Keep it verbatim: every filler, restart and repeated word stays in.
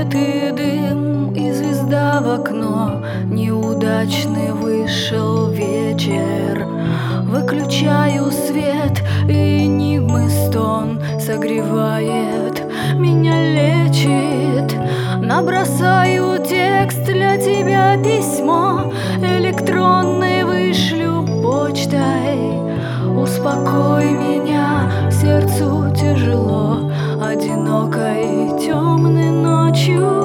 Свет и дым, и звезда в окно. Неудачный вышел вечер. Выключаю свет, и энигмы стон согревает, меня лечит. Набросаю текст для тебя, письмо электронное вышлю почтой. Успокой меня, сердцу тяжело, одинокой темной ночью.